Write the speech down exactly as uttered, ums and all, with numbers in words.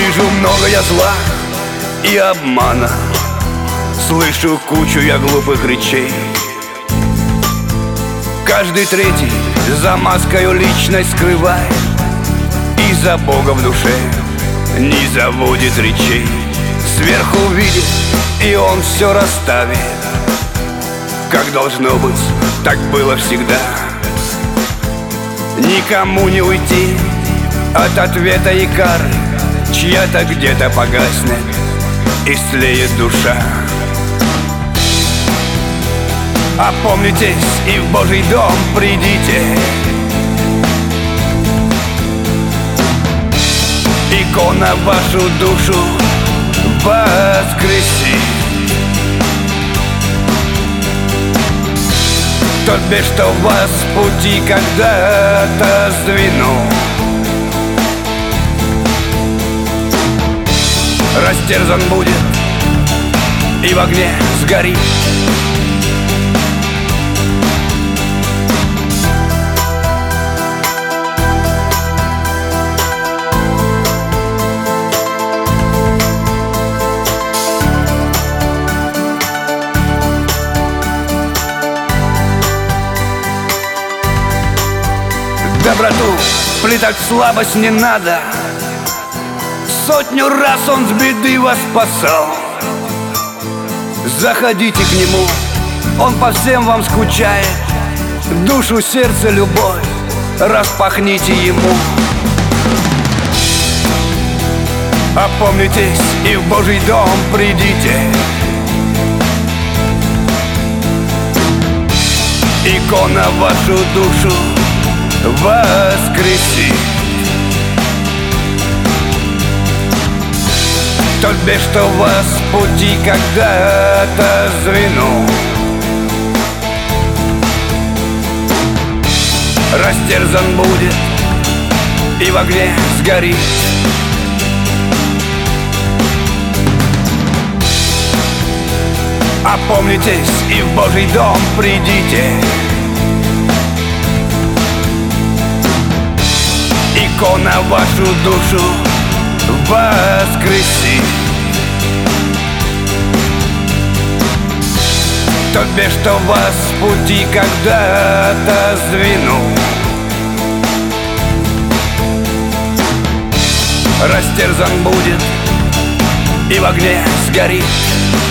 Вижу много я зла и обмана, слышу кучу я глупых речей. Каждый третий за маскою личность скрывает, и за Бога в душе не заводит речей. Сверху видит, и он все расставит, как должно быть, так было всегда. Никому не уйти от ответа и кары, чья-то где-то погаснет и слеет душа. Опомнитесь и в Божий дом придите. Икона вашу душу воскресит. Тот бес, что вас с пути когда-то сдвинул, растерзан будет и в огне сгорит. Доброту плетать в слабость не надо, сотню раз он с беды вас спасал. Заходите к нему, он по всем вам скучает, душу, сердце, любовь распахните ему. Опомнитесь и в Божий дом придите. Икона вашу душу воскресит. Тот бес, что вас с пути когда-то сдвинул, растерзан будет и в огне сгорит. Опомнитесь и в Божий дом придите. Икона вашу душу воскресит. Тот бес, что вас с пути когда-то сдвинул, растерзан будет и в огне сгорит.